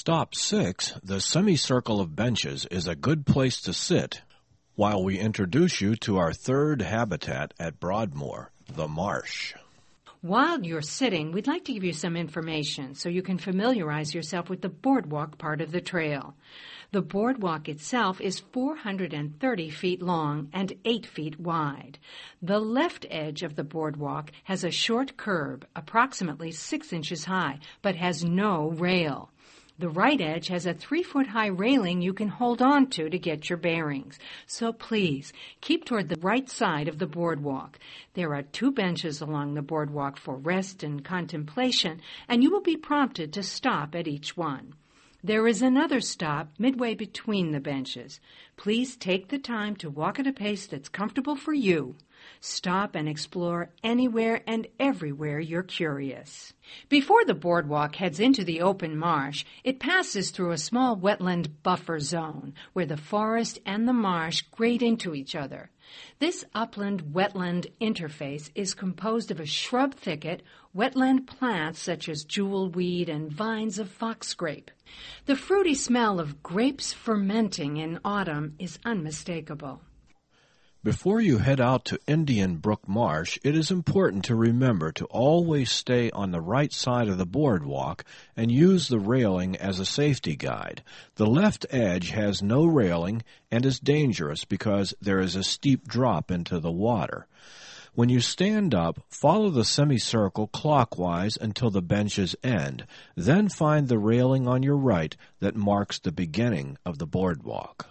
Stop 6, the semicircle of benches is a good place to sit while we introduce you to our third habitat at Broadmoor, the marsh. While you're sitting, we'd like to give you some information so you can familiarize yourself with the boardwalk part of the trail. The boardwalk itself is 430 feet long and 8 feet wide. The left edge of the boardwalk has a short curb, approximately 6 inches high, but has no rail. The right edge has a 3-foot-high railing you can hold on to get your bearings. So please, keep toward the right side of the boardwalk. There are 2 benches along the boardwalk for rest and contemplation, and you will be prompted to stop at each one. There is another stop midway between the benches. Please take the time to walk at a pace that's comfortable for you. Stop and explore anywhere and everywhere you're curious. Before the boardwalk heads into the open marsh, it passes through a small wetland buffer zone where the forest and the marsh grade into each other. This upland-wetland interface is composed of a shrub thicket, wetland plants such as jewelweed and vines of foxgrape. The fruity smell of grapes fermenting in autumn is unmistakable. Before you head out to Indian Brook Marsh, it is important to remember to always stay on the right side of the boardwalk and use the railing as a safety guide. The left edge has no railing and is dangerous because there is a steep drop into the water. When you stand up, follow the semicircle clockwise until the benches end. Then find the railing on your right that marks the beginning of the boardwalk.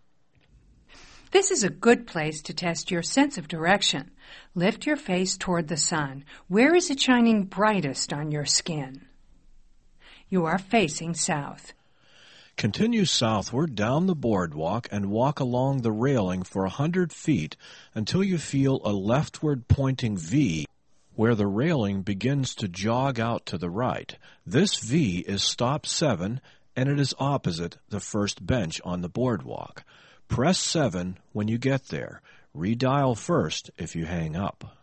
This is a good place to test your sense of direction. Lift your face toward the sun. Where is it shining brightest on your skin? You are facing south. Continue southward down the boardwalk and walk along the railing for 100 feet until you feel a leftward pointing V where the railing begins to jog out to the right. This V is stop 7 and it is opposite the first bench on the boardwalk. Press 7 when you get there. Redial first if you hang up.